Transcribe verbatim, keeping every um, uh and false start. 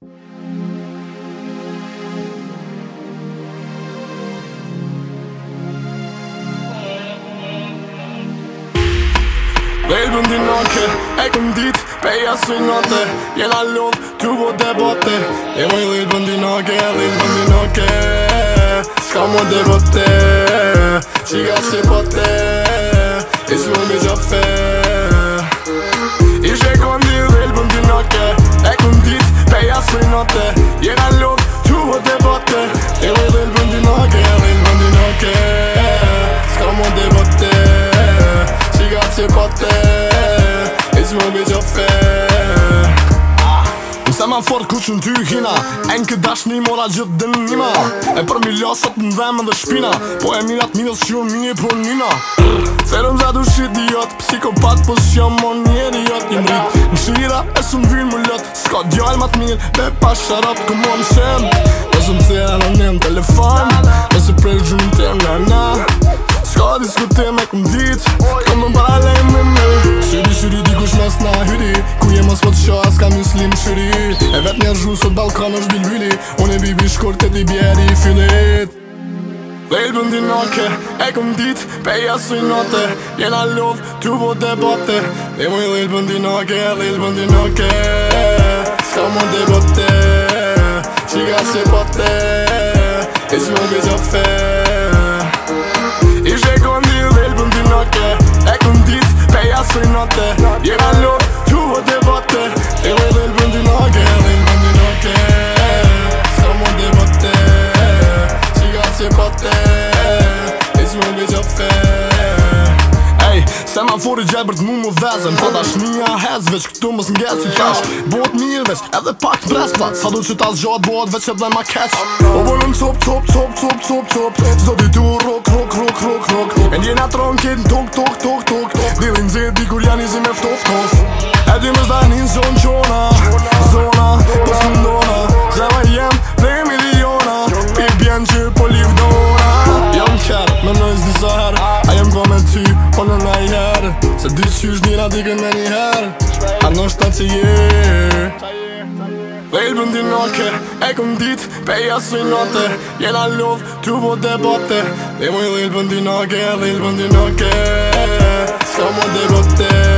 Lejbën di noke, e këm dit, peja së note Jena lodh, tu po debote E moj lejbën di noke, lejbën di noke Ska mo debote, qika si pote I s'mu mi gjofe Ishe kondi lejbën di noke, e këm dit, peja së note Jena lodh, tu po debote E moj lejbën di noke, lejbën di noke Ska mo debote Se pote, e s'mu bi gjofe Mëse ma fort ku që në ty hina E në këtë dashni mora gjithë dënima E për mi lasat në dhemë dhe shpina Po e mirat minës që unë minje për nina Therëm za du shit idiot Psikopat po s'jam mon njeri jot Jem rrit në shira e s'm vynë më lot Ska djall mat mirë be pa sharap Ku mo më shem Nëse më thea në nëm telefon Nëse prej gjumin tem na na Ska diskutim e këm dit Këm më paralej me me Shiri shiri dikush mes na hyri Ku jem as pot qa as ka muslim shiri E vet njerë zhu sot balkan është bil hyli Unë e bibi shkort e ti bjeri i fillit Lejbën di noke, e këm dit, peja së note Jena lodh, tu po debote E moj lejbën di noke, lejbën di noke Ska mo debote Qika si pote E s'mu bi gjofe Ishe kondi lejbën di noke, e këm dit, peja së note Jena lodh, tu po debote E moj lejbën di noke, lejbën di noke Ska mo debote Qika si pote E s'mu bi gjofe Ej, semafori gjebërt mu më vezem Po dashnia hez veç këtu mës n'gec si qash Bot mirë veç edhe pak t'brespa Sa du që t'as gjatë bot veç edhe ma keq O bolën cop, cop, cop, cop, cop, cop Zdo di tu rok, rok, rok, rok, rok E ndjena tronkin tok, tok, tok, tok Dilin zedi kur janë izi me ftof, tof E dy më zdajnin zonë qona Zona, po s'mundona Zema jem prej miliona I bjen që po livdona Jam kjerë, me nëjës disa herë A jem go me ty, po në nëj herë Se dy qysh njëra dikën me një herë A nështë ta që je Lejbën di noke, e këm dit, peja së note Jena lodh, tu po debote E moj lejbën di noke, lejbën di noke Ska mo debote